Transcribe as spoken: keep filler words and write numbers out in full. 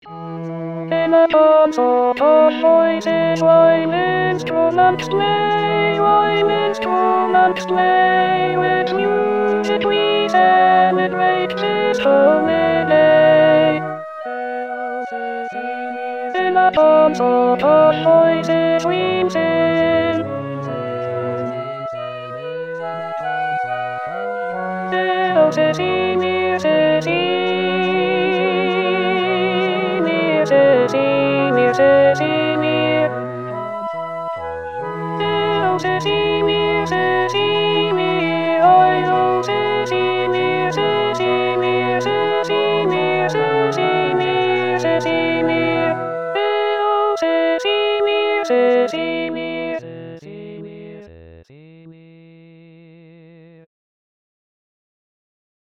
In a concert of voices, while instruments play, while instruments play, with music we celebrate this holy day. In a concert of voices we sing. Music, music, music,